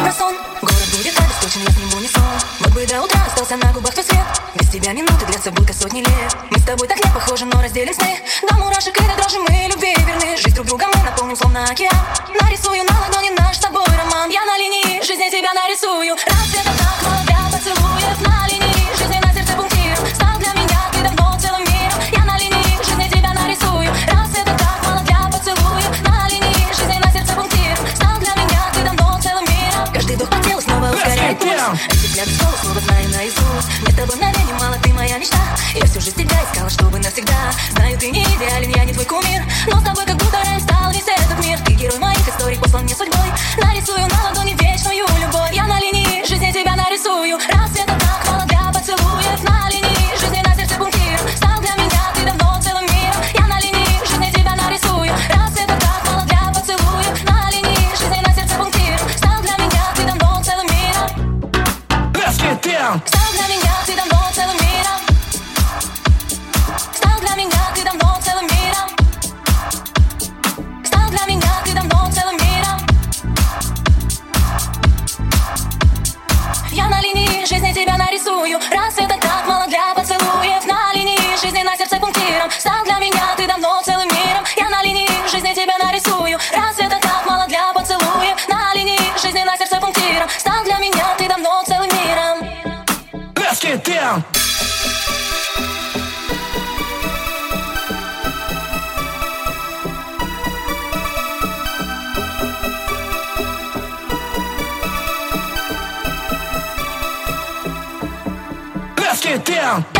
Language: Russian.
про сон. Город будет обесточен, я с ним в унисон. Вот бы до утра остался на губах твой свет. Без тебя минуты длятся будто сотни лет. Мы с тобой так не похожи, но разделим сны. До мурашек и до дрожи мы любви верны. Жизнь друг друга мы наполним словно океан. Нарисую на ладони наш с тобой роман. Я на линии жизни тебя нарисую. Рассвет так мало для поцелуев. На линии жизни на сердце пунктир. Стал для меня ты давно целым миром. Я на линии жизни тебя нарисую. Рассвет так мало для поцелуев. На линии жизни на сердце пунктир. Стал для меня ты давно целым миром. Каждый вдох по телу снова ускоряет пульс. Эти взгляды снова снова знаю наизусть. Мне с тобой мгновенье мало, ты моя мечта. Я всю жизнь тебя искала, чтобы навсегда. Знаю, ты не идеален, я не твой кумир. Но с тобой как будто раем стал весь этот мир. Ты герой моих историй, послан мне судьбой. Нарисую на ладони вечную любовь. Я на линии жизни тебя нарисую. Рассвет так мало для поцелуев. На линии жизни на сердце пунктир. Стал для меня ты давно целым миром. Я на линии жизни тебя нарисую. Рассвет так мало для поцелуев. На линии жизни на сердце пунктир. Стал для меня ты давно целым миром. Let's get down. Стал для меня ты давно целым миром. Стал для меня ты давно целым миром. Стал для меня ты давно целым миром. Я на линии жизни тебя нарисую. Рассвета так мало для поцелуев. На линии жизни на сердце пунктиром. Стал для меня ты давно целым миром. Я на линии жизни тебя нарисую. Рассвета так мало для поцелуев. На линии жизни на сердце пунктиром. Стал для меня ты давно целым миром. Let's get down. Let's get down.